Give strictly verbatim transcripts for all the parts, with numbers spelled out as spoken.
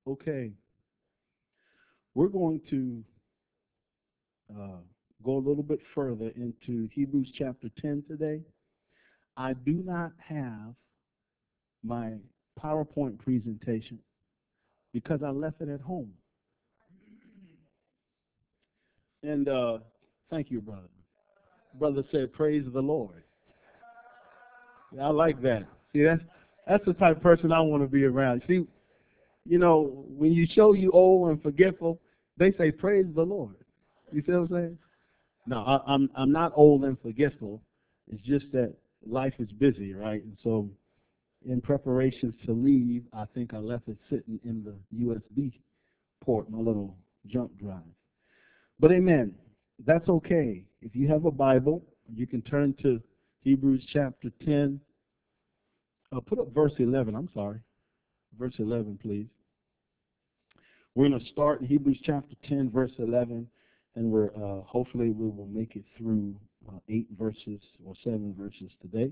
Okay, we're going to uh, go a little bit further into Hebrews chapter ten today. I do not have my PowerPoint presentation because I left it at home. And uh, thank you, brother. Brother said, "Praise the Lord." I like that. See, that's that's the type of person I want to be around. See, you know, when you show you old and forgetful, they say, "Praise the Lord." You see what I'm saying? No, I, I'm I'm not old and forgetful. It's just that life is busy, right? And so, in preparations to leave, I think I left it sitting in the U S B port, my little jump drive. But amen. That's okay. If you have a Bible, you can turn to Hebrews chapter ten. Uh, put up verse eleven. I'm sorry. Verse eleven, please. We're going to start in Hebrews chapter ten, verse eleven, and we're uh, hopefully we will make it through uh, eight verses or seven verses today.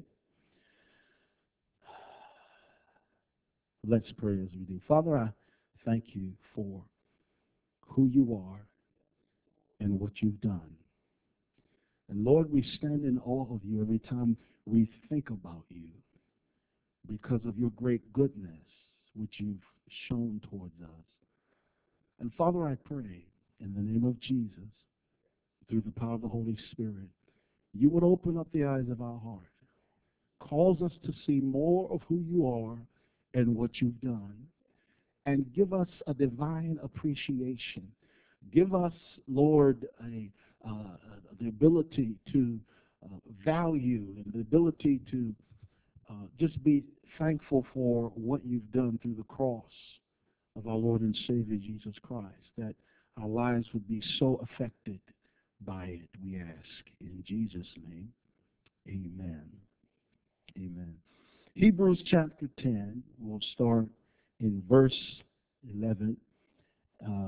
Let's pray as we do. Father, I thank you for who you are and what you've done. And Lord, we stand in awe of you every time we think about you because of your great goodness which you've shown towards us. And Father, I pray in the name of Jesus, through the power of the Holy Spirit, you would open up the eyes of our heart, cause us to see more of who you are and what you've done, and give us a divine appreciation. Give us, Lord, a, uh, the ability to uh, value and the ability to uh, just be thankful for what you've done through the cross of our Lord and Savior Jesus Christ, that our lives would be so affected by it, we ask. In Jesus' name, amen. Amen. Hebrews chapter ten, we'll start in verse eleven. Uh,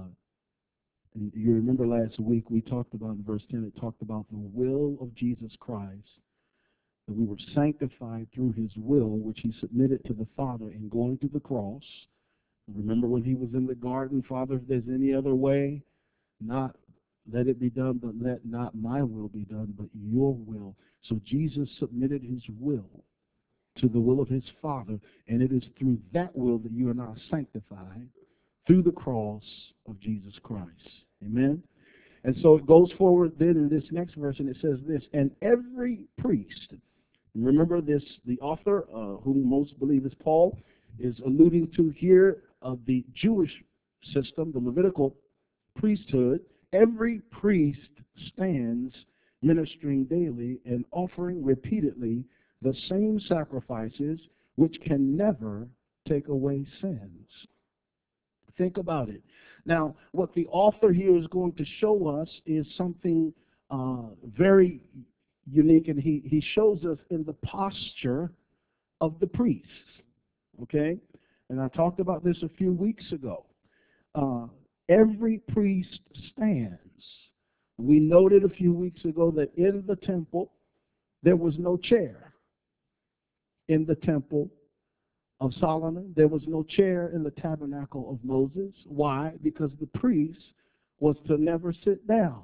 and you remember last week we talked about in verse ten, it talked about the will of Jesus Christ, that we were sanctified through his will, which he submitted to the Father in going to the cross. Remember when he was in the garden, Father, if there's any other way, not let it be done, but let not my will be done, but your will. So Jesus submitted his will to the will of his Father, and it is through that will that you are now sanctified through the cross of Jesus Christ. Amen? And so it goes forward then in this next verse, and it says this, and every priest, remember this, the author, uh, whom most believe is Paul, is alluding to here of the Jewish system, the Levitical priesthood. Every priest stands ministering daily and offering repeatedly the same sacrifices which can never take away sins. Think about it. Now, what the author here is going to show us is something uh, very unique, and he, he shows us in the posture of the priests. Okay? And I talked about this a few weeks ago. Uh, every priest stands. We noted a few weeks ago that in the temple, there was no chair. In the temple of Solomon, there was no chair in the tabernacle of Moses. Why? Because the priest was to never sit down.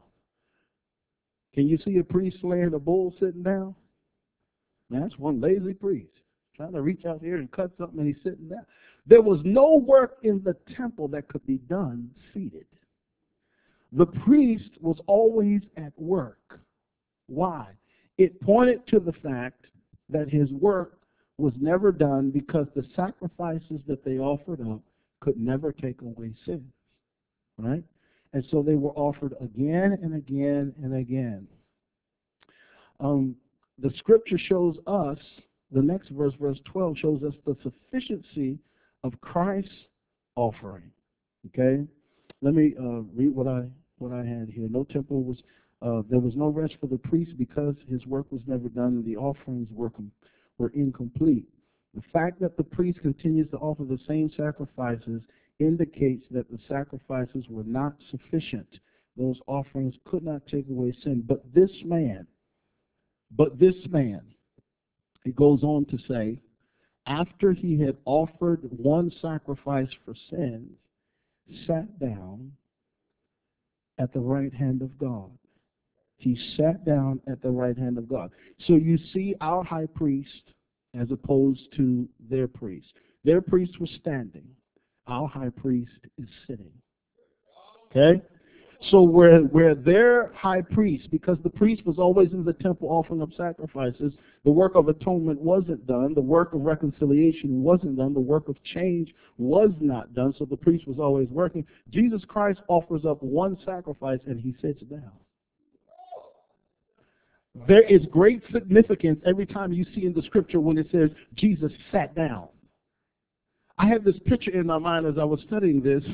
Can you see a priest slaying a bull sitting down? That's one lazy priest trying to reach out here and cut something, and he's sitting down. There was no work in the temple that could be done seated. The priest was always at work. Why? It pointed to the fact that his work was never done because the sacrifices that they offered up could never take away sins. Right? And so they were offered again and again and again. Um, the scripture shows us, the next verse, verse twelve, shows us the sufficiency of Christ's offering. Okay? Let me uh, read what I what I had here. No temple was, uh, there was no rest for the priest because his work was never done and the offerings were com- were incomplete. The fact that the priest continues to offer the same sacrifices indicates that the sacrifices were not sufficient. Those offerings could not take away sin. But this man, but this man, it goes on to say, after he had offered one sacrifice for sins, sat down at the right hand of God. He sat down at the right hand of God. So you see our high priest as opposed to their priest. Their priest was standing. Our high priest is sitting. Okay? So where, where their high priest, because the priest was always in the temple offering up sacrifices, the work of atonement wasn't done, the work of reconciliation wasn't done, the work of change was not done, so the priest was always working. Jesus Christ offers up one sacrifice and he sits down. There is great significance every time you see in the scripture when it says Jesus sat down. I have this picture in my mind as I was studying this.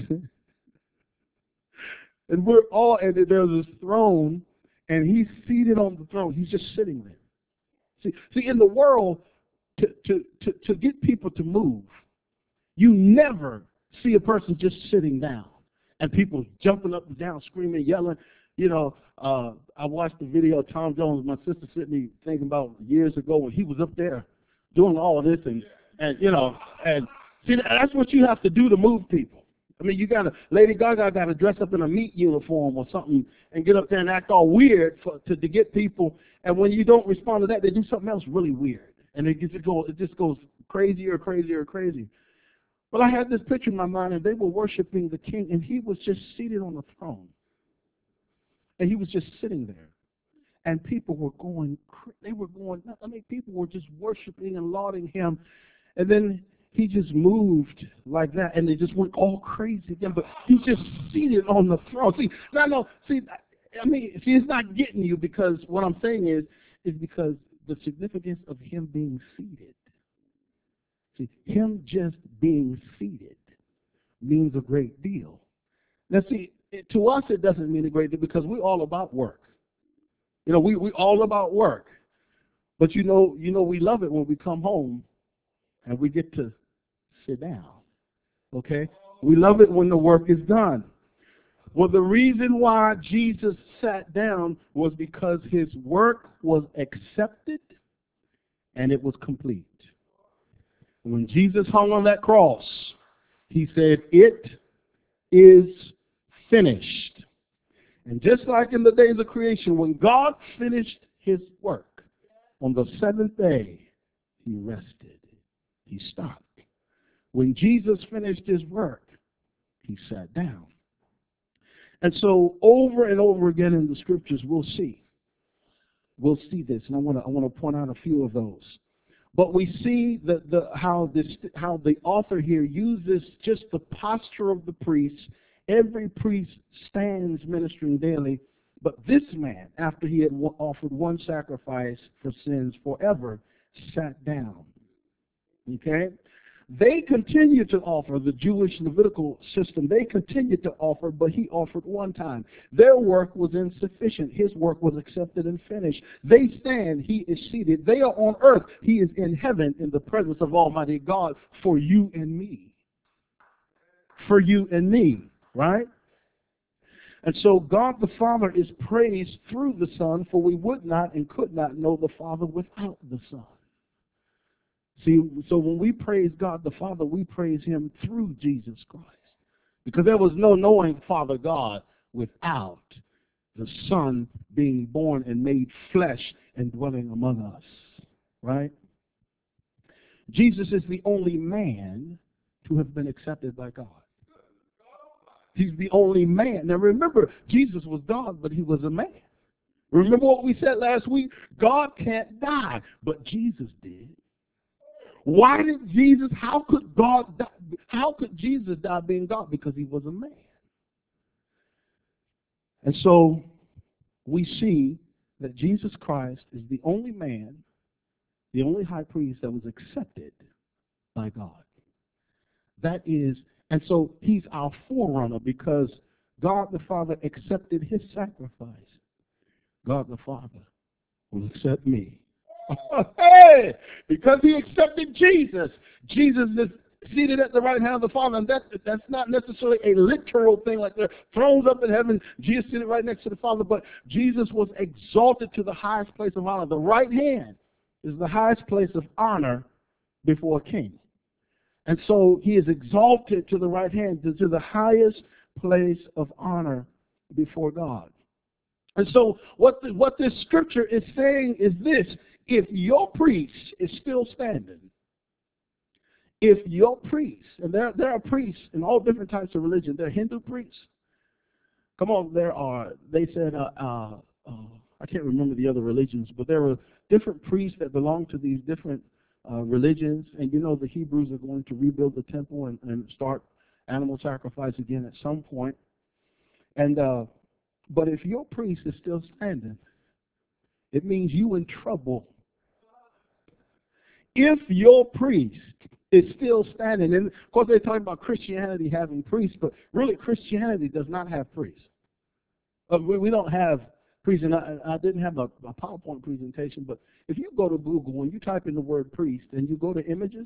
And we're all, and there's this throne, and he's seated on the throne. He's just sitting there. See, see in the world, to, to, to, to get people to move, you never see a person just sitting down and people jumping up and down, screaming, yelling. You know, uh, I watched the video of Tom Jones. My sister sent me thinking about years ago when he was up there doing all of this, and, and you know, and see, that's what you have to do to move people. I mean, you got to, Lady Gaga got to dress up in a meat uniform or something and get up there and act all weird for, to, to get people. And when you don't respond to that, they do something else really weird. And it just, go, it just goes crazier, crazier, crazy. But I had this picture in my mind, and they were worshiping the king, and he was just seated on the throne. And he was just sitting there. And people were going, they were going, I mean, people were just worshiping and lauding him. And then he just moved like that, and they just went all crazy again. But he's just seated on the throne. See, no, no, see, I mean, see, it's not getting you, because what I'm saying is, is because the significance of him being seated. See, him just being seated means a great deal. Now, see, it, to us it doesn't mean a great deal because we're all about work. You know, we we all about work. But you know, you know, we love it when we come home and we get to sit down. Okay? We love it when the work is done. Well, the reason why Jesus sat down was because his work was accepted and it was complete. When Jesus hung on that cross, he said, "It is finished." And just like in the days of creation, when God finished his work, on the seventh day, he rested. He stopped. When Jesus finished his work, he sat down. And so over and over again in the scriptures, we'll see. We'll see this, and I want to I want to point out a few of those. But we see the, the, how, this, how the author here uses just the posture of the priest. Every priest stands ministering daily, but this man, after he had offered one sacrifice for sins forever, sat down. Okay? They continued to offer, the Jewish Levitical system, they continued to offer, but he offered one time. Their work was insufficient. His work was accepted and finished. They stand, he is seated. They are on earth. He is in heaven in the presence of Almighty God for you and me. For you and me, right? And so God the Father is praised through the Son, for we would not and could not know the Father without the Son. See, so when we praise God the Father, we praise him through Jesus Christ. Because there was no knowing Father God without the Son being born and made flesh and dwelling among us. Right? Jesus is the only man to have been accepted by God. He's the only man. Now remember, Jesus was God, but he was a man. Remember what we said last week? God can't die, but Jesus did. Why did Jesus, how could God die? How could Jesus die being God? Because he was a man. And so we see that Jesus Christ is the only man, the only high priest that was accepted by God. That is, and so he's our forerunner because God the Father accepted his sacrifice. God the Father will accept me. Hey, because he accepted Jesus. Jesus is seated at the right hand of the Father, and that, that's not necessarily a literal thing like there are thrones up in heaven, Jesus seated right next to the Father, but Jesus was exalted to the highest place of honor. The right hand is the highest place of honor before a king. And so he is exalted to the right hand, to, to the highest place of honor before God. And so what, the, what this scripture is saying is this: if your priest is still standing, if your priest, and there, there are priests in all different types of religion. There are Hindu priests. Come on, there are, they said, uh, uh, uh, I can't remember the other religions, but there were different priests that belonged to these different uh, religions. And you know the Hebrews are going to rebuild the temple and, and start animal sacrifice again at some point. And uh, but if your priest is still standing, it means you in trouble. If your priest is still standing, and of course they're talking about Christianity having priests, but really Christianity does not have priests. Uh, we, we don't have priests, and I, I didn't have a, a PowerPoint presentation, but if you go to Google and you type in the word priest and you go to images,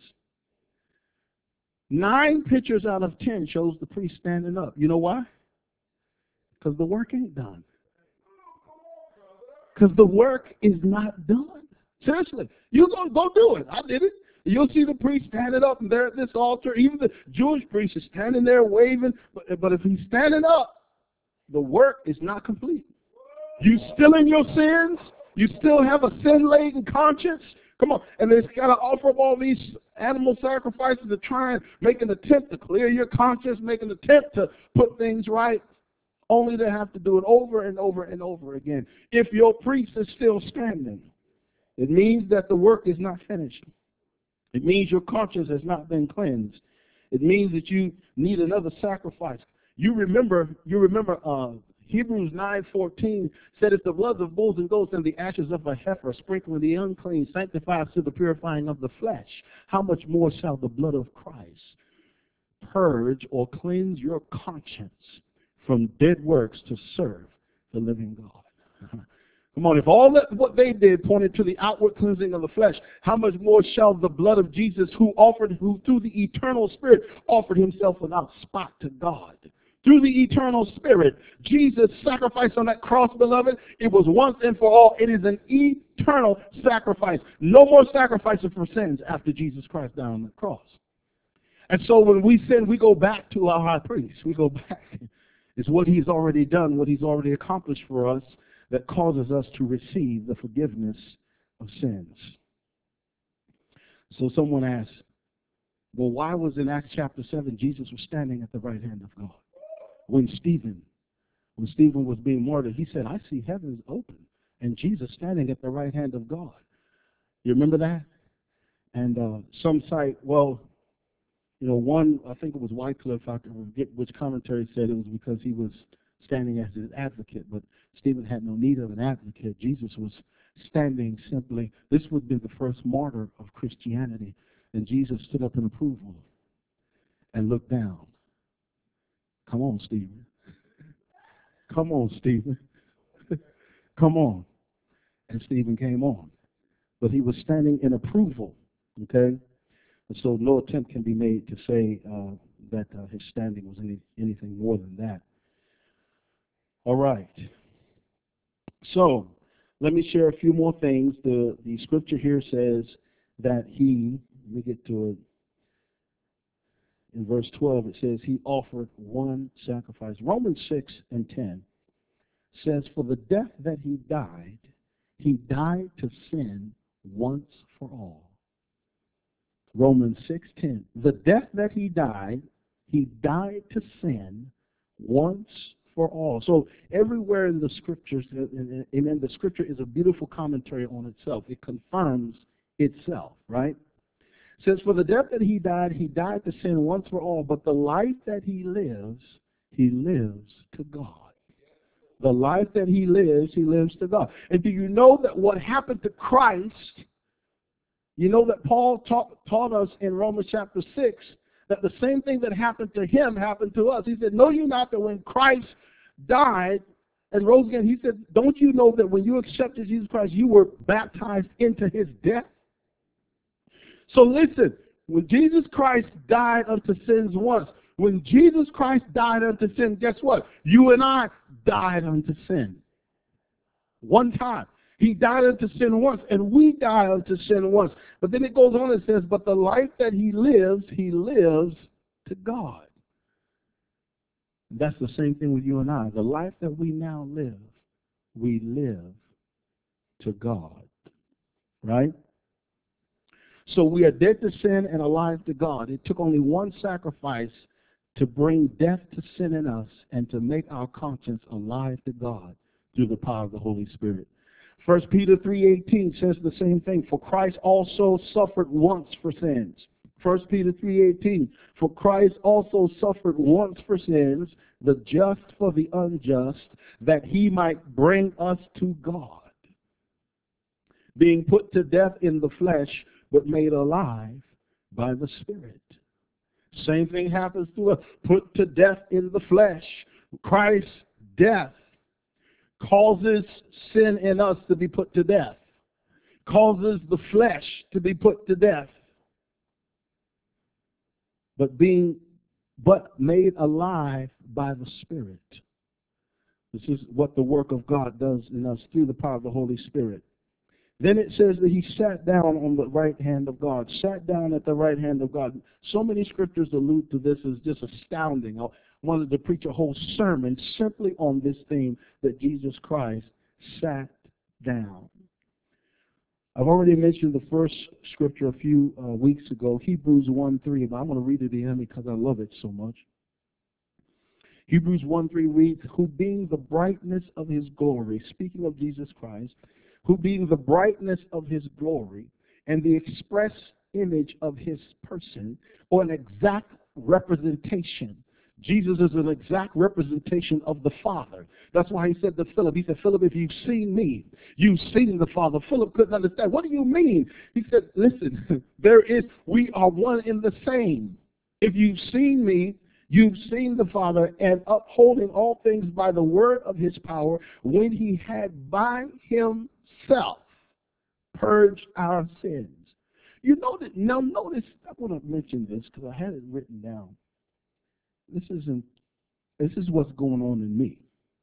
nine pictures out of ten shows the priest standing up. You know why? Because the work ain't done. Because the work is not done. Seriously, you go go do it. I did it. You'll see the priest standing up, and there at this altar. Even the Jewish priest is standing there waving. But, but if he's standing up, the work is not complete. You still in your sins. You still have a sin-laden conscience. Come on. And they've got to offer up all these animal sacrifices to try and make an attempt to clear your conscience, make an attempt to put things right, only to have to do it over and over and over again. If your priest is still standing, it means that the work is not finished. It means your conscience has not been cleansed. It means that you need another sacrifice. You remember, you remember uh, Hebrews nine fourteen said, if the blood of bulls and goats and the ashes of a heifer sprinkling the unclean sanctifies to the purifying of the flesh, how much more shall the blood of Christ purge or cleanse your conscience from dead works to serve the living God? Come on, if all that what they did pointed to the outward cleansing of the flesh, how much more shall the blood of Jesus, who offered, who through the eternal Spirit offered himself without spot to God? Through the eternal Spirit, Jesus' sacrifice on that cross, beloved, it was once and for all. It is an eternal sacrifice. No more sacrifices for sins after Jesus Christ died on the cross. And so when we sin, we go back to our high priest. We go back. It's what he's already done, what he's already accomplished for us, that causes us to receive the forgiveness of sins. So someone asked, well, why was in Acts chapter seven Jesus was standing at the right hand of God? When Stephen, when Stephen was being martyred, he said, I see heavens open and Jesus standing at the right hand of God. You remember that? And uh, some cite, well, you know, one, I think it was Wycliffe, I forget which commentary said it was because he was standing as his advocate, but Stephen had no need of an advocate. Jesus was standing simply. This would be the first martyr of Christianity, and Jesus stood up in approval and looked down. Come on, Stephen. Come on, Stephen. Come on. And Stephen came on. But he was standing in approval, okay? And so no attempt can be made to say uh, that uh, his standing was any, anything more than that. All right. So let me share a few more things. The, the scripture here says that he, let me get to it. In verse twelve, it says he offered one sacrifice. Romans six and ten says, for the death that he died, he died to sin once for all. Romans six ten. The death that he died, he died to sin once for all. So everywhere in the scriptures, amen, the scripture is a beautiful commentary on itself. It confirms itself, right? It says, for the death that he died, he died to sin once for all, but the life that he lives, he lives to God. The life that he lives, he lives to God. And do you know that what happened to Christ, you know that Paul taught, taught us in Romans chapter six, that the same thing that happened to him happened to us. He said, know you not that when Christ died and rose again, he said, don't you know that when you accepted Jesus Christ, you were baptized into his death? So listen, when Jesus Christ died unto sins once, when Jesus Christ died unto sin, guess what? You and I died unto sin. One time. He died unto sin once, and we die unto sin once. But then it goes on and says, but the life that he lives, he lives to God. That's the same thing with you and I. The life that we now live, we live to God. Right? So we are dead to sin and alive to God. It took only one sacrifice to bring death to sin in us and to make our conscience alive to God through the power of the Holy Spirit. First Peter three eighteen says the same thing. For Christ also suffered once for sins. First Peter three eighteen. For Christ also suffered once for sins, the just for the unjust, that he might bring us to God, being put to death in the flesh, but made alive by the Spirit. Same thing happens to us. Put to death in the flesh. Christ's death causes sin in us to be put to death. Causes the flesh to be put to death. But being but made alive by the Spirit. This is what the work of God does in us through the power of the Holy Spirit. Then it says that he sat down on the right hand of God, sat down at the right hand of God. So many scriptures allude to this. It's just astounding. I wanted to preach a whole sermon simply on this theme that Jesus Christ sat down. I've already mentioned the first scripture a few uh, weeks ago, Hebrews one three, but I want to read it again because I love it so much. Hebrews one three reads, who being the brightness of his glory, speaking of Jesus Christ, who being the brightness of his glory and the express image of his person, or an exact representation. Jesus is an exact representation of the Father. That's why he said to Philip, he said, Philip, if you've seen me, you've seen the Father. Philip couldn't understand. What do you mean? He said, listen, there is, we are one in the same. If you've seen me, you've seen the Father, and upholding all things by the word of his power, when he had by himself purged our sins. You know that, now notice, I want to mention this because I had it written down. This isn't, this is what's going on in me.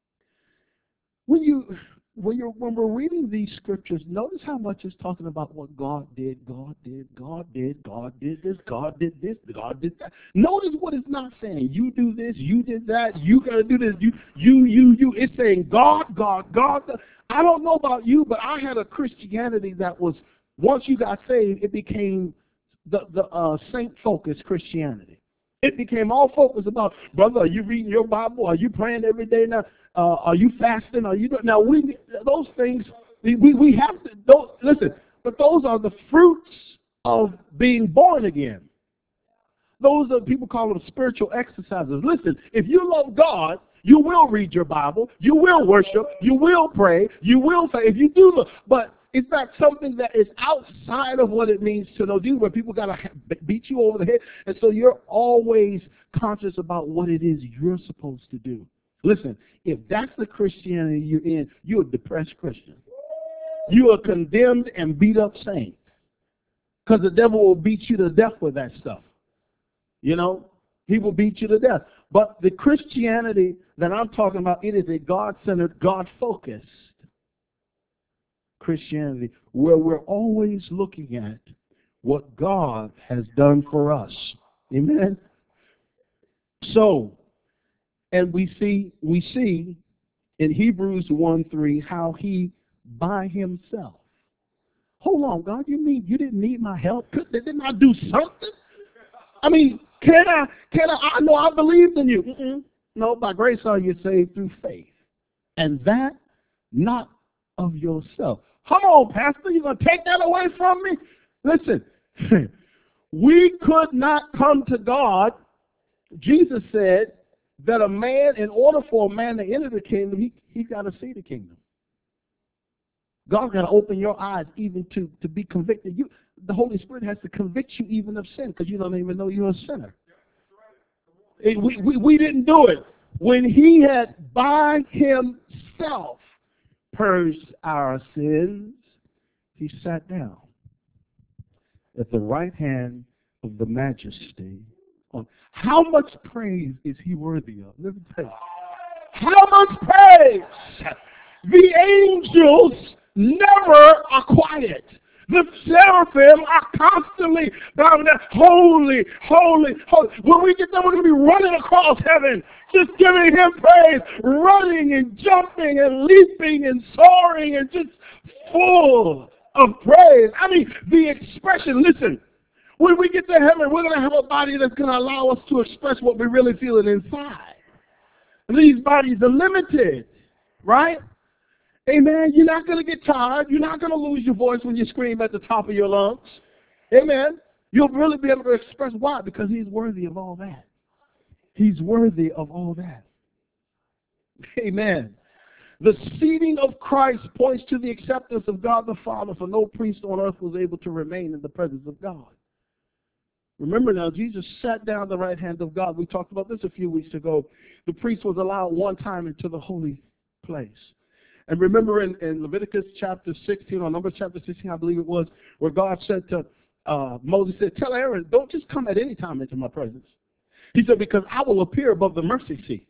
When you, when you're, when we're reading these scriptures, notice how much it's talking about what God did, God did, God did, God did this, God did this, God did that. Notice what it's not saying. You do this, you did that, you got to do this, you, you, you, you. It's saying God, God, God. I don't know about you, but I had a Christianity that was, once you got saved, it became the, the uh, saint-focused Christianity. It became all focused about, brother, are you reading your Bible? Are you praying every day now? Uh, are you fasting? Are you now? We those things we we have to those, listen, but those are the fruits of being born again. Those are people call them spiritual exercises. Listen, if you love God, you will read your Bible, you will worship, you will pray, you will say. If you do, look, but it's not something that is outside of what it means to know Jesus, where people got to beat you over the head. And so you're always conscious about what it is you're supposed to do. Listen, if that's the Christianity you're in, you're a depressed Christian. You are condemned and beat up saint. Because the devil will beat you to death with that stuff. You know, he will beat you to death. But the Christianity that I'm talking about, it is a God-centered, God-focused Christianity, where we're always looking at what God has done for us. Amen? So, and we see, we see in Hebrews one three how he by himself. Hold on, God, you mean you didn't need my help? Didn't I do something? I mean, can I, can I, I know I believed in you. Mm-mm. No, by grace are you saved through faith. And that not of yourself. Come on, Pastor, you're going to take that away from me? Listen, we could not come to God. Jesus said that a man, in order for a man to enter the kingdom, he, he got to see the kingdom. God's got to open your eyes even to, to be convicted. You, the Holy Spirit has to convict you even of sin because you don't even know you're a sinner. It, we, we, we didn't do it. When he had by himself purged our sins, he sat down at the right hand of the majesty. On how much praise is he worthy of? Let me tell you. How much praise? The angels never are quiet. The seraphim are constantly bowing down, holy, holy, holy. When we get there, we're going to be running across heaven, just giving him praise, running and jumping and leaping and soaring and just full of praise. I mean, the expression, listen, when we get to heaven, we're going to have a body that's going to allow us to express what we're really feeling inside. And these bodies are limited, right? Amen. You're not going to get tired. You're not going to lose your voice when you scream at the top of your lungs. Amen. You'll really be able to express why? Because he's worthy of all that. He's worthy of all that. Amen. The seating of Christ points to the acceptance of God the Father, for no priest on earth was able to remain in the presence of God. Remember now, Jesus sat down at the right hand of God. We talked about this a few weeks ago. The priest was allowed one time into the holy place. And remember in, in Leviticus chapter sixteen, or Numbers chapter sixteen, I believe it was, where God said to uh, Moses, said, tell Aaron, don't just come at any time into my presence. He said, because I will appear above the mercy seat.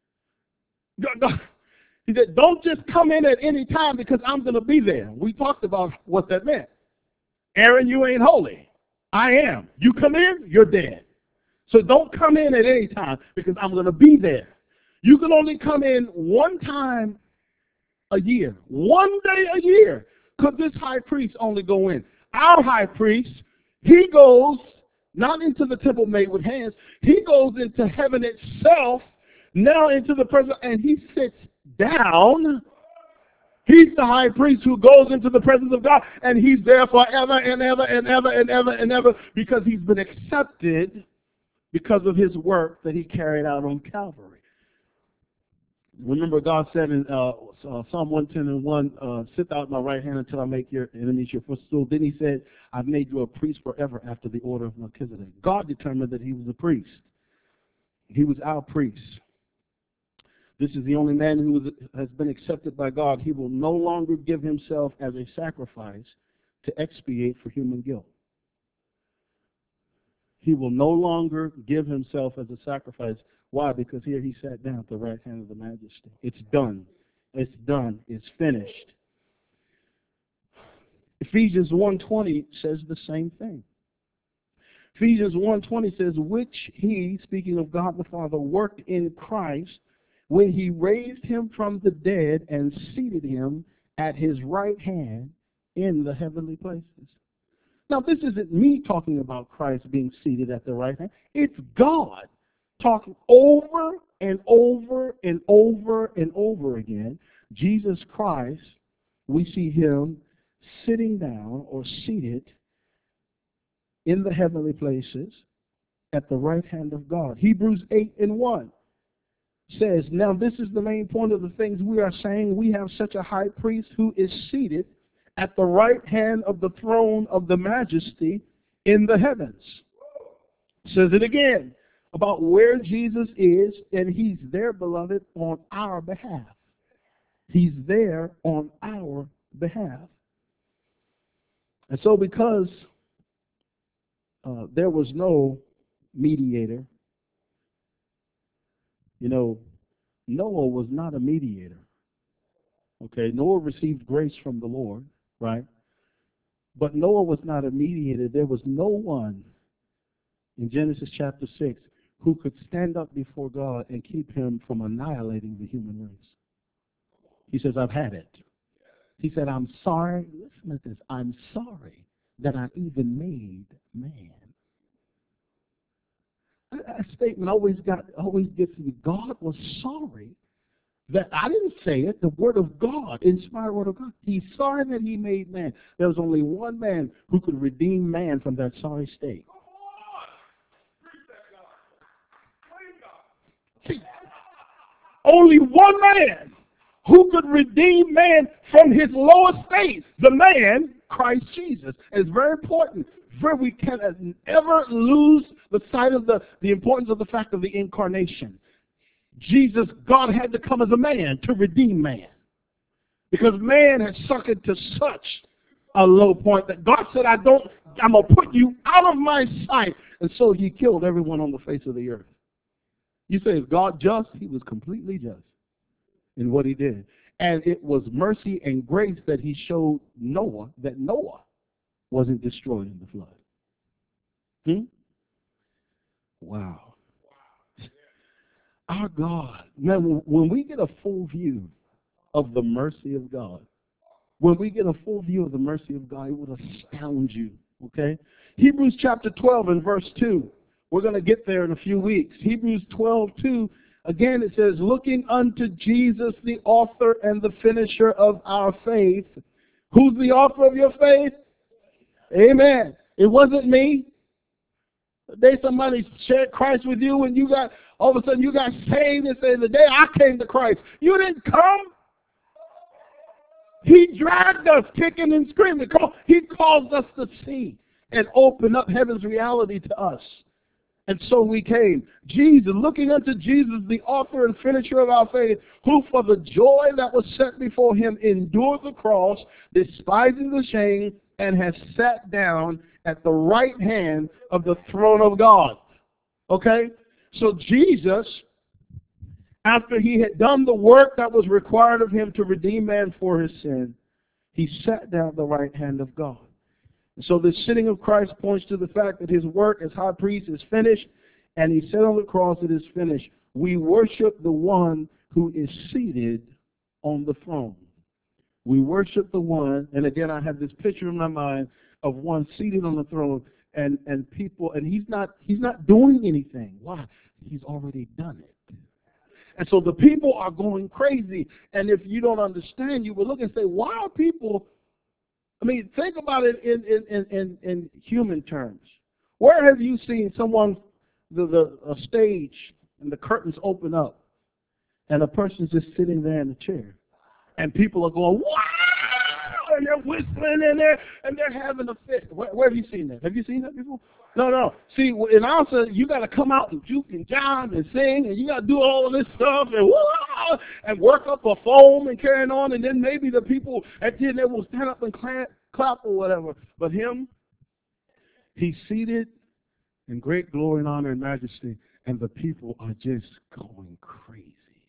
He said, don't just come in at any time because I'm going to be there. We talked about what that meant. Aaron, you ain't holy. I am. You come in, you're dead. So don't come in at any time because I'm going to be there. You can only come in one time a year. One day a year. Could this high priest only go in? Our high priest, he goes not into the temple made with hands. He goes into heaven itself, now into the presence, and he sits down. He's the high priest who goes into the presence of God, and he's there forever and ever and ever and ever and ever because he's been accepted because of his work that he carried out on Calvary. Remember, God said in uh, uh, Psalm one ten and one, uh, sit thou at my right hand until I make your enemies your footstool. Then he said, I've made you a priest forever after the order of Melchizedek. God determined that he was a priest. He was our priest. This is the only man who was, has been accepted by God. He will no longer give himself as a sacrifice to expiate for human guilt. He will no longer give himself as a sacrifice. Why? Because here he sat down at the right hand of the Majesty. It's done. It's done. It's finished. Ephesians one twenty says the same thing. Ephesians one twenty says, which he, speaking of God the Father, worked in Christ when he raised him from the dead and seated him at his right hand in the heavenly places. Now, this isn't me talking about Christ being seated at the right hand. It's God talking over and over and over and over again. Jesus Christ, we see him sitting down or seated in the heavenly places at the right hand of God. Hebrews eight and one says, now this is the main point of the things we are saying. We have such a high priest who is seated at the right hand of the throne of the Majesty in the heavens. Says it again about where Jesus is, and he's there, beloved, on our behalf. He's there on our behalf. And so because uh, there was no mediator, you know, Noah was not a mediator. Okay, Noah received grace from the Lord, right? But Noah was not a mediator. There was no one in Genesis chapter six who could stand up before God and keep him from annihilating the human race. He says, I've had it. He said, I'm sorry. Listen to this. I'm sorry that I even made man. That statement always got always gets me. God was sorry that I didn't say it. The word of God, inspired word of God. He's sorry that he made man. There was only one man who could redeem man from that sorry state. See, only one man who could redeem man from his lowest state. The man, Christ Jesus. And it's very important. Where we can ever lose the sight of the, the importance of the fact of the incarnation. Jesus, God had to come as a man to redeem man. Because man had sunk into such a low point that God said, I don't, I'm going to put you out of my sight. And so he killed everyone on the face of the earth. You say, is God just? He was completely just in what he did. And it was mercy and grace that he showed Noah, that Noah wasn't destroyed in the flood. Hmm? Wow. Our God. Now, when we get a full view of the mercy of God, when we get a full view of the mercy of God, it would astound you. Okay? Hebrews chapter twelve and verse two. We're going to get there in a few weeks. Hebrews twelve two. Again, it says, looking unto Jesus, the author and the finisher of our faith. Who's the author of your faith? Amen. It wasn't me. The day somebody shared Christ with you and you got, all of a sudden you got saved and said, the day I came to Christ, you didn't come. He dragged us kicking and screaming. He caused us to see and open up heaven's reality to us. And so we came. Jesus, looking unto Jesus, the author and finisher of our faith, who for the joy that was set before him endured the cross, despising the shame, and has sat down at the right hand of the throne of God. Okay? So Jesus, after he had done the work that was required of him to redeem man for his sin, he sat down at the right hand of God. So the sitting of Christ points to the fact that his work as high priest is finished, and he said on the cross it is finished. We worship the one who is seated on the throne. We worship the one, and again I have this picture in my mind of one seated on the throne, and, and people, and he's not he's not doing anything. Why? He's already done it. And so the people are going crazy. And if you don't understand, you will look and say, why are people, I mean, think about it in, in, in, in human terms. Where have you seen someone, the, the a stage, and the curtains open up, and a person's just sitting there in a chair, and people are going, wow, and they're whistling, and they're, and they're having a fit. Where, where have you seen that? Have you seen that before? No, no. See, in also, you got to come out and juke and jive and sing, and you got to do all of this stuff, and whoa, and work up a foam and carrying on, and then maybe the people at the end they will stand up and clap, clap or whatever. But him, he's seated in great glory and honor and majesty, and the people are just going crazy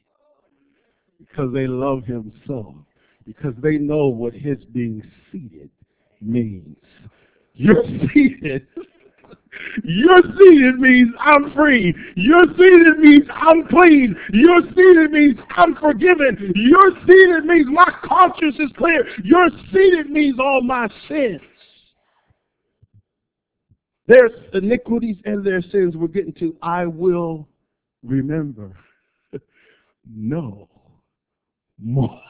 because they love him so, because they know what his being seated means. You're seated. You're seated means I'm free. You're seated means I'm clean. You're seated means I'm forgiven. You're seated means my conscience is clear. You're seated means all my sins. Their iniquities and their sins we're getting to, I will remember no more.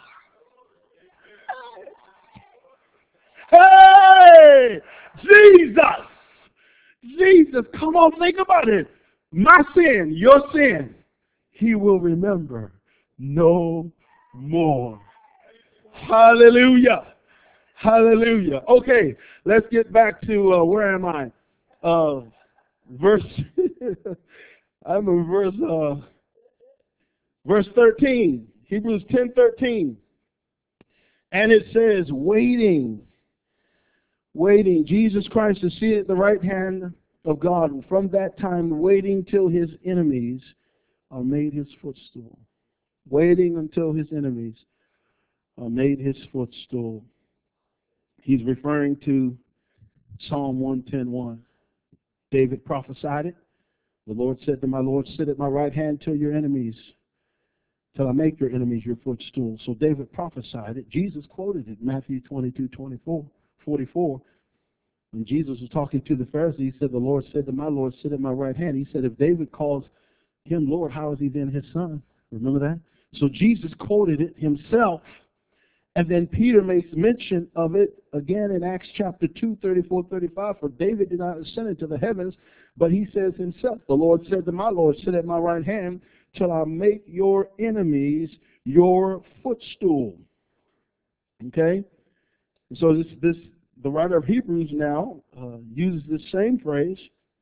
Hey! Jesus! Jesus, come on, think about it. My sin, your sin, he will remember no more. Hallelujah. Hallelujah. Okay, let's get back to, uh, where am I? Uh, verse, I'm in verse, uh, verse thirteen, Hebrews ten thirteen. And it says, waiting. Waiting. Jesus Christ is seated at the right hand of God. And from that time, waiting till his enemies are made his footstool. Waiting until his enemies are made his footstool. He's referring to Psalm one ten one. David prophesied it. The Lord said to my Lord, sit at my right hand till your enemies, till I make your enemies your footstool. So David prophesied it. Jesus quoted it, Matthew twenty-two twenty-four. forty-four, when Jesus was talking to the Pharisees, he said, the Lord said to my Lord, sit at my right hand. He said, if David calls him Lord, how is he then his son? Remember that? So Jesus quoted it himself, and then Peter makes mention of it again in Acts chapter two, thirty-four, thirty-five, for David did not ascend into the heavens, but he says himself, the Lord said to my Lord, sit at my right hand till I make your enemies your footstool. Okay? So this, this, the writer of Hebrews now uh, uses this same phrase,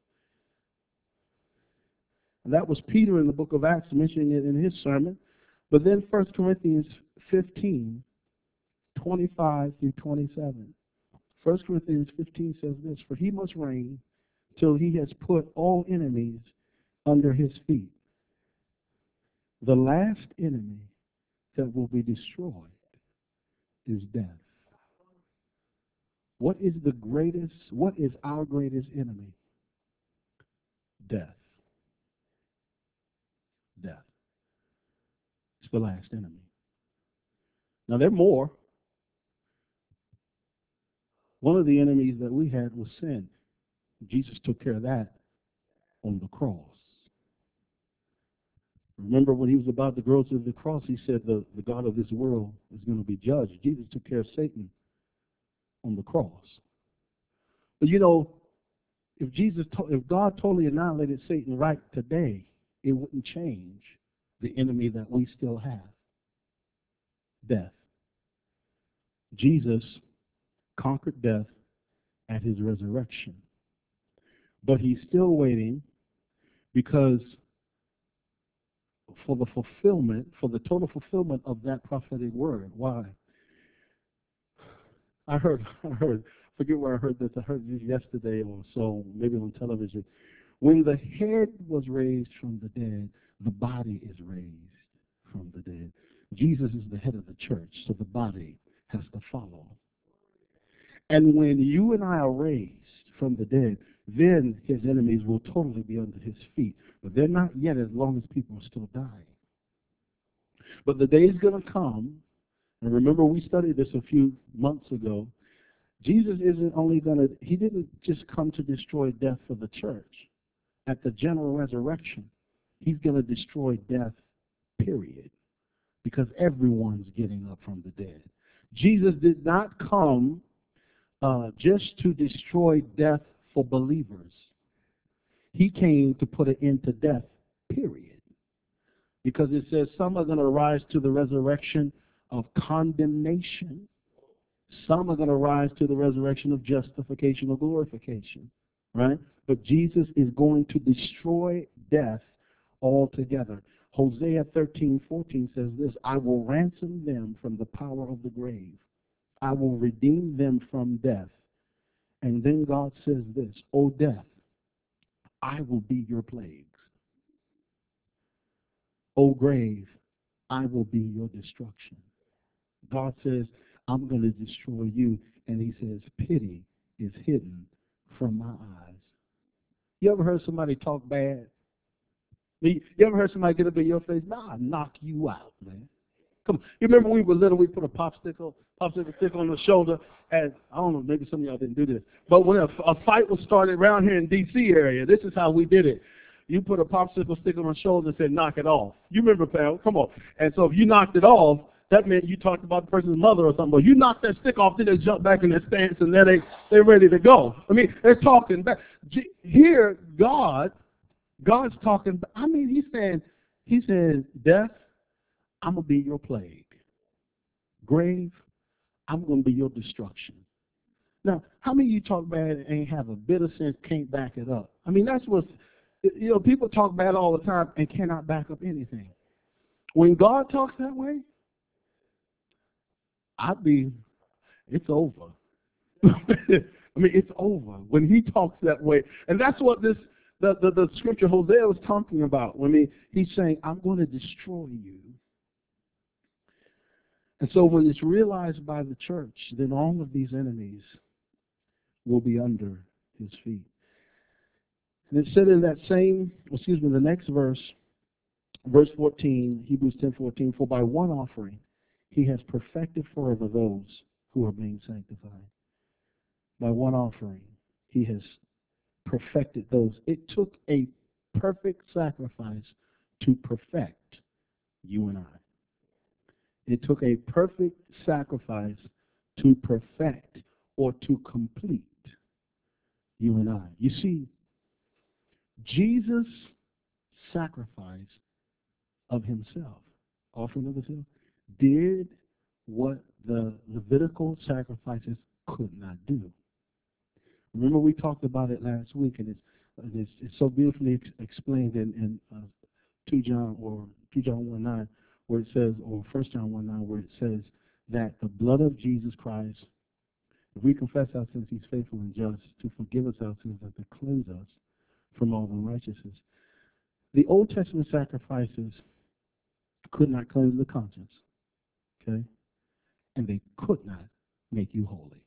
and that was Peter in the book of Acts mentioning it in his sermon. But then First Corinthians fifteen, twenty-five through twenty-seven. First Corinthians fifteen says this, for he must reign till he has put all enemies under his feet. The last enemy that will be destroyed is death. What is the greatest, what is our greatest enemy? Death. Death. It's the last enemy. Now, there are more. One of the enemies that we had was sin. Jesus took care of that on the cross. Remember when he was about to go to the cross, he said the, the God of this world is going to be judged. Jesus took care of Satan on the cross. But you know, if Jesus, to, if God totally annihilated Satan right today, it wouldn't change the enemy that we still have, death. Jesus conquered death at his resurrection. But he's still waiting because for the fulfillment, for the total fulfillment of that prophetic word. Why? I heard, I heard, forget where I heard this. I heard this yesterday or so, maybe on television. When the head was raised from the dead, the body is raised from the dead. Jesus is the head of the church, so the body has to follow. And when you and I are raised from the dead, then his enemies will totally be under his feet. But they're not yet, as long as people are still dying. But the day is going to come, and remember we studied this a few months ago. Jesus isn't only going to, he didn't just come to destroy death for the church. At the general resurrection, he's going to destroy death, period. Because everyone's getting up from the dead. Jesus did not come uh, just to destroy death for believers. He came to put an end to death, period. Because it says some are going to rise to the resurrection of condemnation. Some are going to rise to the resurrection of justification or glorification. Right? But Jesus is going to destroy death altogether. Hosea thirteen fourteen says this, I will ransom them from the power of the grave. I will redeem them from death. And then God says this, O death, I will be your plagues. O grave, I will be your destruction. God says, I'm going to destroy you. And he says, pity is hidden from my eyes. You ever heard somebody talk bad? You ever heard somebody get up in your face? Nah, I'll knock you out, man. Come on. You remember when we were little, we put a popsicle, popsicle stick on the shoulder, and I don't know, maybe some of y'all didn't do this. But when a, a fight was started around here in D C area, this is how we did it. You put a popsicle stick on the shoulder and said, knock it off. You remember, pal? Come on. And so if you knocked it off, that meant you talked about the person's mother or something. But you knock that stick off, then they jump back in their stance, and then they, they're ready to go. I mean, they're talking back. Here, God... God's talking, I mean, he's saying, he said, death, I'm going to be your plague. Grave, I'm going to be your destruction. Now, how many of you talk bad and ain't have a bit of sense, can't back it up? I mean, that's what, you know, people talk bad all the time and cannot back up anything. When God talks that way, I'd be, it's over. I mean, it's over when he talks that way. And that's what this, The, the, the scripture Hosea was talking about. When he, he's saying, I'm going to destroy you. And so when it's realized by the church, then all of these enemies will be under his feet. And it said in that same, excuse me, the next verse, verse fourteen, Hebrews ten fourteen, for by one offering he has perfected forever those who are being sanctified. By one offering he has perfected those. It took a perfect sacrifice to perfect you and I. It took a perfect sacrifice to perfect or to complete you and I. You see, Jesus' sacrifice of himself, offering of himself, did what the Levitical sacrifices could not do. Remember we talked about it last week, and it's it's, it's so beautifully ex explained in, in uh, two John or two John one nine, where it says, or First John one nine, where it says that the blood of Jesus Christ, if we confess our sins, he's faithful and just to forgive us our sins and to cleanse us from all unrighteousness. The Old Testament sacrifices could not cleanse the conscience. Okay? And they could not make you holy.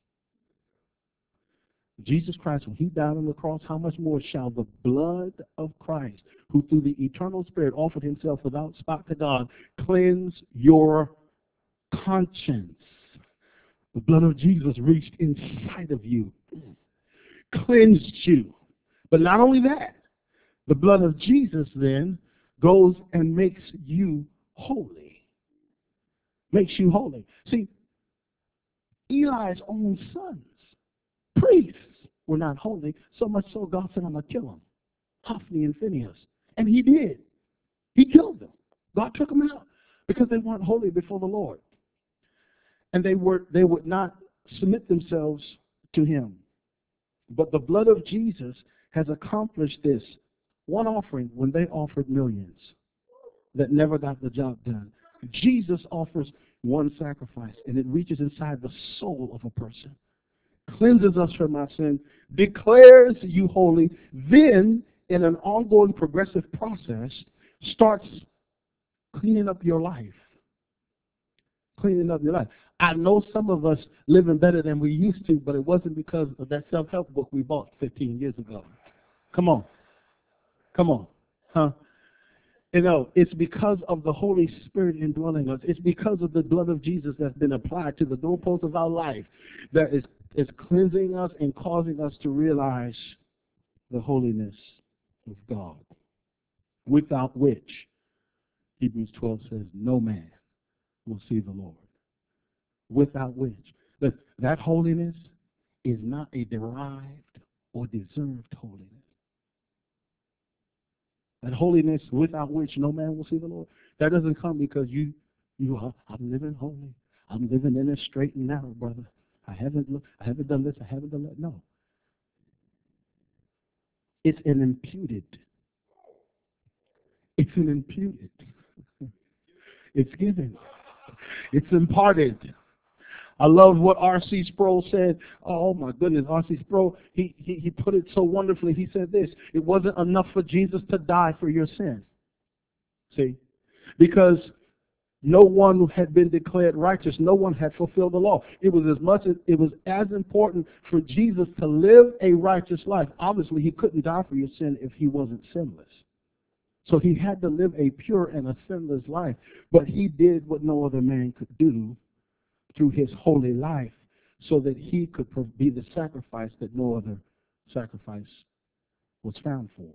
Jesus Christ, when he died on the cross, how much more shall the blood of Christ, who through the eternal Spirit offered himself without spot to God, cleanse your conscience? The blood of Jesus reached inside of you, cleansed you. But not only that, the blood of Jesus then goes and makes you holy. Makes you holy. See, Eli's own sons, priests, were not holy, so much so God said, I'm going to kill them. Hophni and Phinehas. And he did. He killed them. God took them out because they weren't holy before the Lord. And they were they would not submit themselves to him. But the blood of Jesus has accomplished this. One offering when they offered millions that never got the job done. Jesus offers one sacrifice, and it reaches inside the soul of a person, cleanses us from our sin, declares you holy, then in an ongoing progressive process starts cleaning up your life. Cleaning up your life. I know some of us living better than we used to, but it wasn't because of that self-help book we bought fifteen years ago. Come on. Come on. Huh? You know, it's because of the Holy Spirit indwelling us. It's because of the blood of Jesus that's been applied to the doorpost of our life that is, is cleansing us and causing us to realize the holiness of God, without which, Hebrews twelve says, no man will see the Lord. Without which. That, that holiness is not a derived or deserved holiness. That holiness without which no man will see the Lord. That doesn't come because you, you are, I'm living holy. I'm living in a straight and narrow, brother. I haven't, I haven't done this. I haven't done that. No. It's an imputed. It's an imputed. It's given. It's imparted. I love what R C Sproul said. Oh, my goodness, R C Sproul, he, he, he put it so wonderfully. He said this, it wasn't enough for Jesus to die for your sin. See? Because no one had been declared righteous. No one had fulfilled the law. It was as much as, it was as important for Jesus to live a righteous life. Obviously, he couldn't die for your sin if he wasn't sinless. So he had to live a pure and a sinless life. But he did what no other man could do through his holy life, so that he could be the sacrifice that no other sacrifice was found for.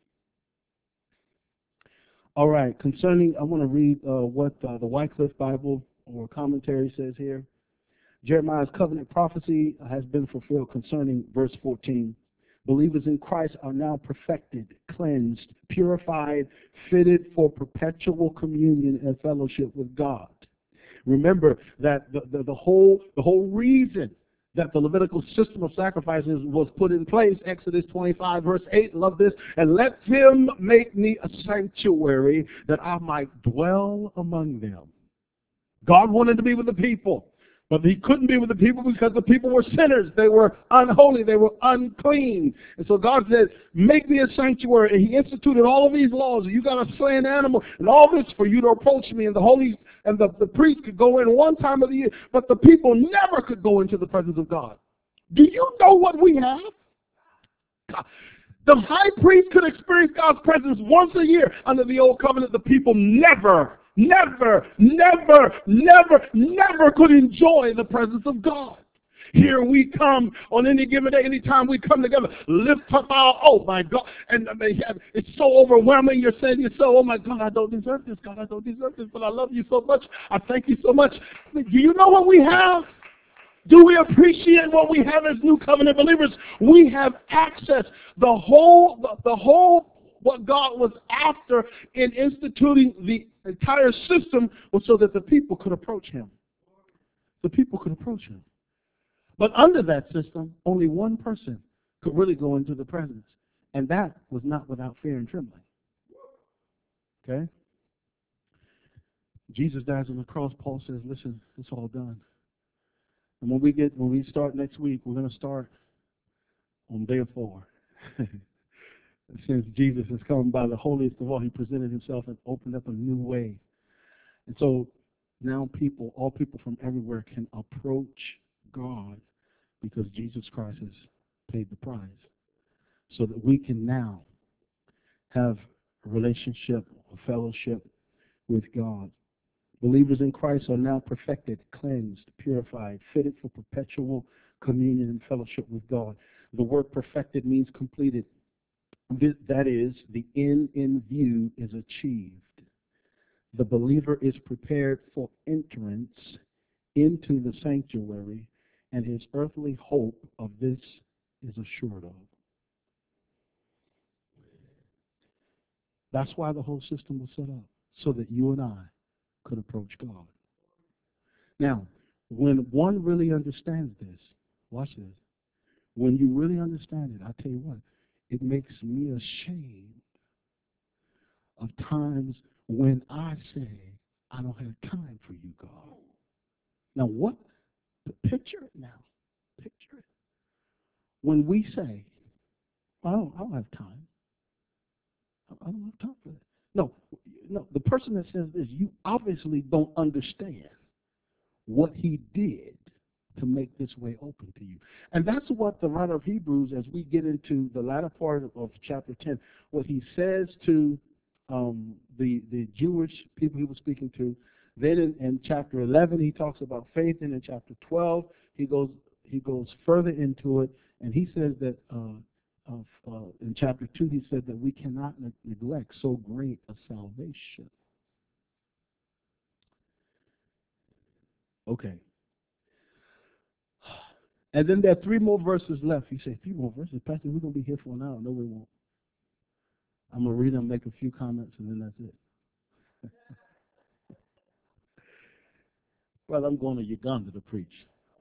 All right, concerning, I want to read uh, what uh, the Wycliffe Bible or commentary says here. Jeremiah's covenant prophecy has been fulfilled concerning verse fourteen. Believers in Christ are now perfected, cleansed, purified, fitted for perpetual communion and fellowship with God. Remember that the, the, the whole the whole reason that the Levitical system of sacrifices was put in place, Exodus twenty-five, verse eight, love this, and let them make me a sanctuary that I might dwell among them. God wanted to be with the people, but he couldn't be with the people because the people were sinners. They were unholy. They were unclean. And so God said, make me a sanctuary. And he instituted all of these laws. You got to slay an animal and all this for you to approach me. And the holy and the, the priest could go in one time of the year, but the people never could go into the presence of God. Do you know what we have? God. The high priest could experience God's presence once a year. Under the old covenant, the people never, never, never, never, never could enjoy the presence of God. Here we come on any given day, anytime we come together, lift up our, oh my God, and I mean, it's so overwhelming. You're saying to yourself, oh my God, I don't deserve this. God, I don't deserve this, but I love you so much. I thank you so much. Do you know what we have? Do we appreciate what we have as new covenant believers? We have access. The whole, the, the whole, what God was after in instituting the entire system was so that the people could approach him. The people could approach him. But under that system, only one person could really go into the presence. And that was not without fear and trembling. Okay? Jesus dies on the cross. Paul says, listen, it's all done. And when we get when we start next week, we're going to start on day four. Since Jesus has come by the holiest of all, he presented himself and opened up a new way. And so now people, all people from everywhere can approach God because Jesus Christ has paid the price. So that we can now have a relationship, a fellowship with God. Believers in Christ are now perfected, cleansed, purified, fitted for perpetual communion and fellowship with God. The word perfected means completed. That is, the end in view is achieved. The believer is prepared for entrance into the sanctuary, and his earthly hope of this is assured of. That's why the whole system was set up, so that you and I could approach God. Now, when one really understands this, watch this. When you really understand it, I tell you what, it makes me ashamed of times when I say, I don't have time for you, God. Now, what? Picture it now. Picture it. When we say, I don't, I don't have time. I don't have time for that. No, no. The person that says this, you obviously don't understand what he did to make this way open to you. And that's what the writer of Hebrews, as we get into the latter part of, of chapter ten, what he says to um, the, the Jewish people he was speaking to. Then in, in chapter eleven, he talks about faith. And in chapter twelve, he goes he goes further into it. And he says that uh, of, uh, in chapter two, he said that we cannot ne- neglect so great a salvation. Okay. And then there are three more verses left. You say, three more verses? Pastor, we're going to be here for an hour. No, we won't. I'm going to read them, make a few comments, and then that's it. Well, I'm going to Uganda to preach.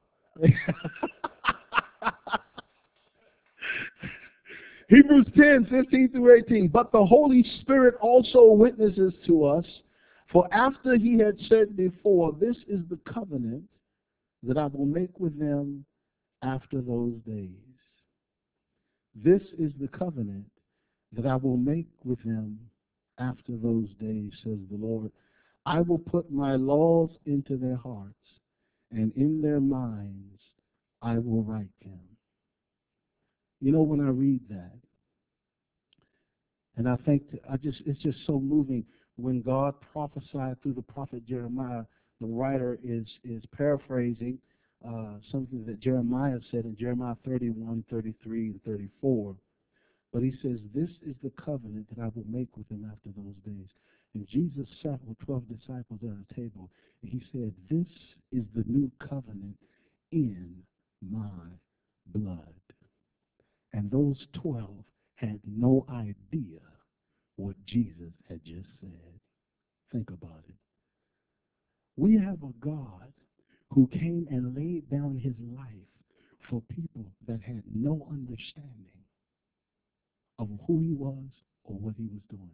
Hebrews ten, fifteen through eighteen. But the Holy Spirit also witnesses to us, for after he had said before, this is the covenant that I will make with them after those days. This is the covenant that I will make with them after those days, says the Lord. I will put my laws into their hearts, and in their minds I will write them. You know, when I read that, and I think I just it's just so moving when God prophesied through the prophet Jeremiah. The writer is is paraphrasing uh, something that Jeremiah said in Jeremiah thirty-one, thirty-three, and thirty-four. But he says, this is the covenant that I will make with them after those days. And Jesus sat with twelve disciples at a table, and he said, this is the new covenant in my blood. And those twelve had no idea what Jesus had just said. Think about it. We have a God who came and laid down his life for people that had no understanding of who he was or what he was doing,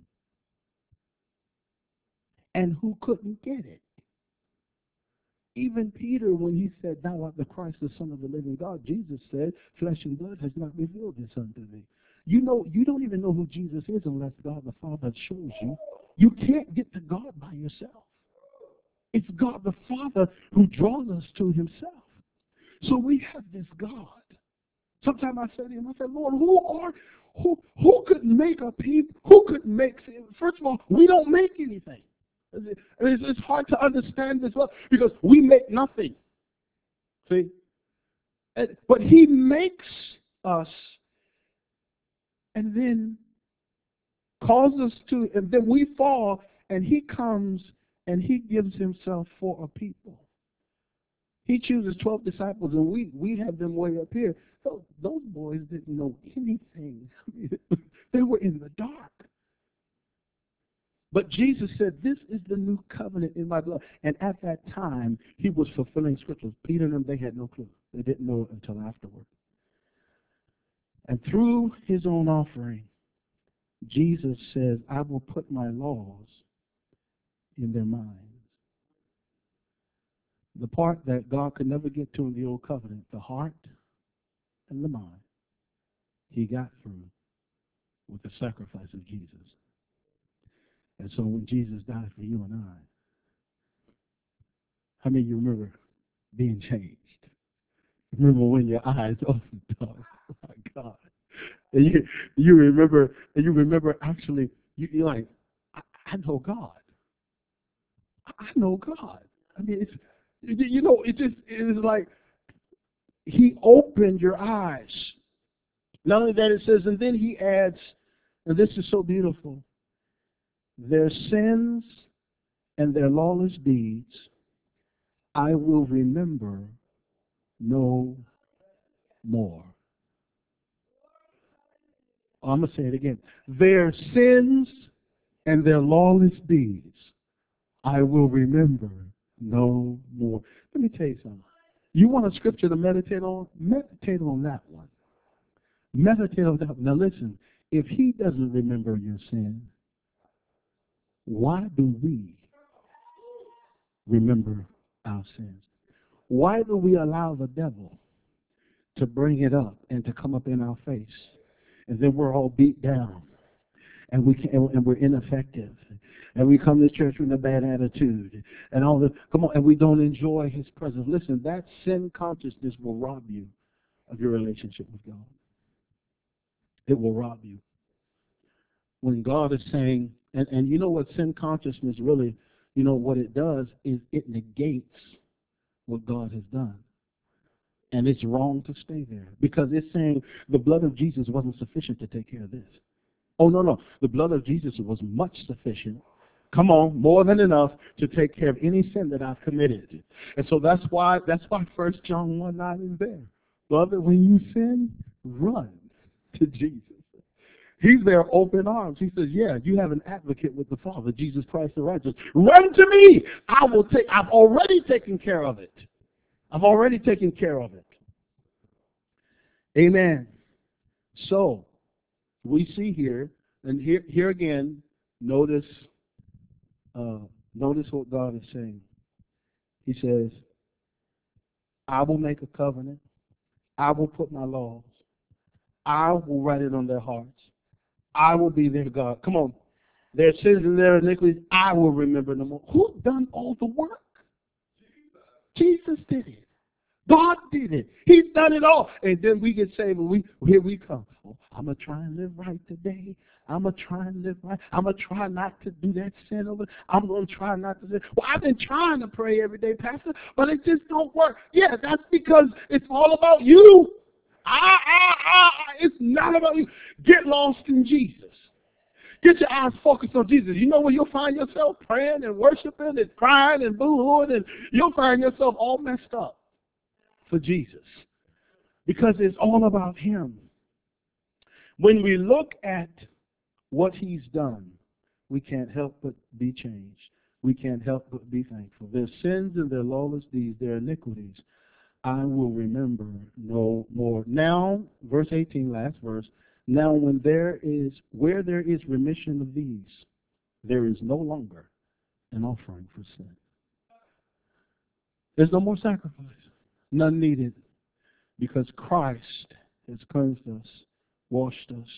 and who couldn't get it. Even Peter, when he said, thou art the Christ, the Son of the living God, Jesus said, flesh and blood has not revealed this unto thee. You know, you don't even know who Jesus is unless God the Father shows you. You can't get to God by yourself. It's God the Father who draws us to himself. So we have this God. Sometimes I say to him, I said, Lord, who are, who, who could make a people, who could make, first of all, we don't make anything. It's, it's hard to understand this because we make nothing. See? And, but he makes us and then calls us to, and then we fall, and he comes and he gives himself for a people. He chooses twelve disciples, and we, we have them way up here. Those, those boys didn't know anything. They were in the dark. But Jesus said, this is the new covenant in my blood. And at that time, he was fulfilling scriptures. Peter and them, they had no clue. They didn't know it until afterward. And through his own offering, Jesus says, I will put my laws in their minds. The part that God could never get to in the old covenant, the heart and the mind, he got through with the sacrifice of Jesus. And so when Jesus died for you and I, How many of you remember being changed? Remember when your eyes opened up? Oh my God. And you you remember and you remember actually you, you're like, I, I know God. I know God. I mean, it's you you know it just it is like He opened your eyes. Not only that, it says, and then He adds, and this is so beautiful. Their sins and their lawless deeds I will remember no more. Oh, I'm going to say it again. Their sins and their lawless deeds I will remember no more. Let me tell you something. You want a scripture to meditate on? Meditate on that one. Meditate on that one. Now listen, if He doesn't remember your sin, why do we remember our sins? Why do we allow the devil to bring it up and to come up in our face? And then we're all beat down. And we can, and we're ineffective, and we come to church with a bad attitude, and all this. Come on, and we don't enjoy His presence. Listen, that sin consciousness will rob you of your relationship with God. It will rob you. When God is saying, and, and you know what sin consciousness really, you know what it does is it negates what God has done. And it's wrong to stay there because it's saying the blood of Jesus wasn't sufficient to take care of this. Oh, no, no. The blood of Jesus was much sufficient. Come on, more than enough to take care of any sin that I've committed. And so that's why that's why First John one nine is there. Beloved, when you sin, run to Jesus. He's there open arms. He says, yeah, you have an advocate with the Father, Jesus Christ the righteous. Run to me. I will take I've already taken care of it. I've already taken care of it. Amen. So we see here, and here, here again, notice, uh, notice what God is saying. He says, I will make a covenant. I will put my laws. I will write it on their hearts. I will be their God. Come on. Their sins and their iniquities, I will remember no more. Who done all the work? Jesus did it. God did it. He's done it all. And then we get saved and we here we come. Oh, I'm going to try and live right today. I'm going to try and live right. I'm going to try not to do that sin over. I'm going to try not to sin. Well, I've been trying to pray every day, Pastor, but it just don't work. Yeah, that's because it's all about you. I, I, I, it's not about you. Get lost in Jesus. Get your eyes focused on Jesus. You know where you'll find yourself praying and worshiping and crying and boo-hooing, and you'll find yourself all messed up for Jesus, because it's all about Him. When we look at what He's done, we can't help but be changed. We can't help but be thankful. Their sins and their lawless deeds, their iniquities, I will remember no more. Now, verse eighteen, last verse. Now, when there is, where there is remission of these, there is no longer an offering for sin. There's no more sacrifice. None needed. Because Christ has cleansed us, washed us,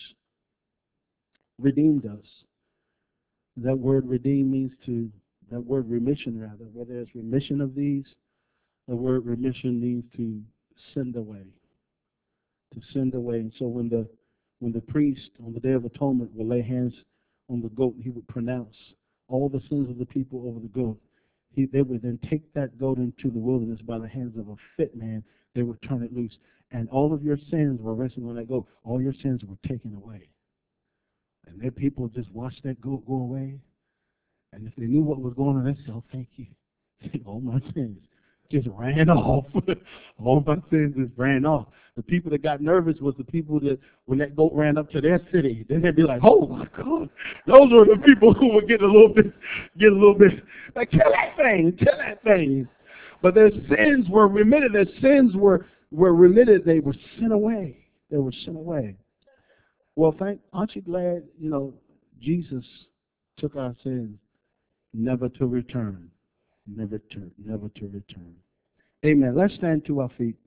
redeemed us. That word redeem means to, that word remission rather, where there's remission of these, the word remission means to send away. To send away. And so when the when the priest on the Day of Atonement would lay hands on the goat, he would pronounce all the sins of the people over the goat. He, they would then take that goat into the wilderness by the hands of a fit man. They would turn it loose. And all of your sins were resting on that goat. All your sins were taken away. And then people just watched that goat go away. And if they knew what was going on, they'd say, oh, thank you. All my sins just ran off. All my sins just ran off. The people that got nervous was the people that, when that goat ran up to their city, then they'd be like, oh my God. Those were the people who would get a little bit, get a little bit, like, kill that thing, kill that thing. But their sins were remitted. Their sins were, were remitted. They were sent away. They were sent away. Well, thank, aren't you glad, you know, Jesus took our sins never to return. Never to, never to return. Amen. Let's stand to our feet.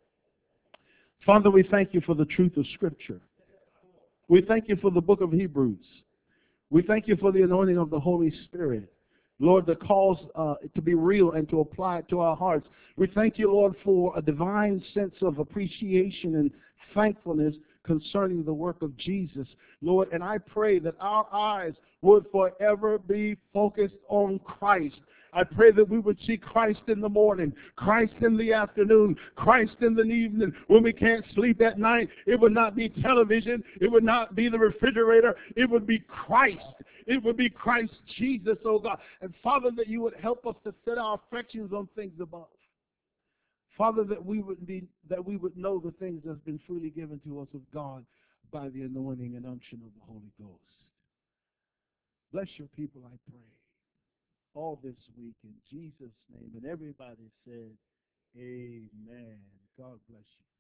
Father, we thank you for the truth of Scripture. We thank you for the book of Hebrews. We thank you for the anointing of the Holy Spirit. Lord, to cause uh, it to be real and to apply it to our hearts. We thank you, Lord, for a divine sense of appreciation and thankfulness concerning the work of Jesus, Lord. And I pray that our eyes would forever be focused on Christ. I pray that we would see Christ in the morning, Christ in the afternoon, Christ in the evening. When we can't sleep at night, it would not be television. It would not be the refrigerator. It would be Christ. It would be Christ Jesus, oh God. And Father, that you would help us to set our affections on things above. Father, that we would be, that we would know the things that's been freely given to us of God by the anointing and unction of the Holy Ghost. Bless your people, I pray, all this week in Jesus' name. And everybody said, amen. God bless you.